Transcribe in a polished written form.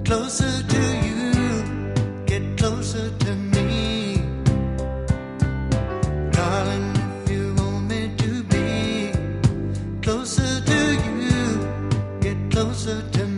closer to you, get closer to me. Darling, if you want me to be closer to you, get closer to me.